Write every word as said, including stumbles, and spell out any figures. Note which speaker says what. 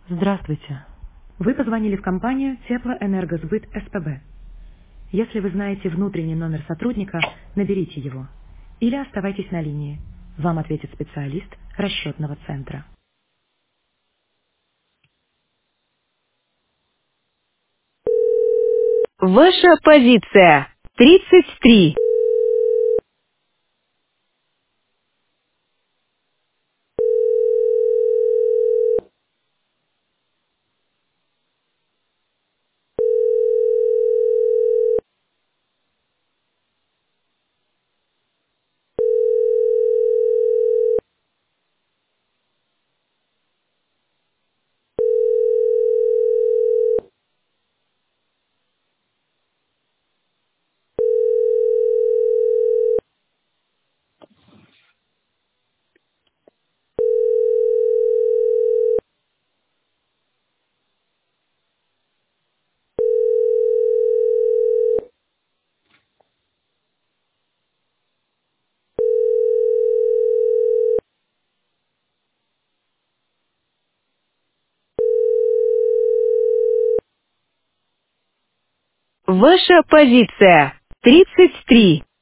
Speaker 1: Здравствуйте. Вы позвонили в компанию Теплоэнергосбыт СПБ. Если вы знаете внутренний номер сотрудника, наберите его. Или оставайтесь на линии. Вам ответит специалист расчетного центра.
Speaker 2: Ваша позиция. тридцать три. Ваша позиция. тридцать три.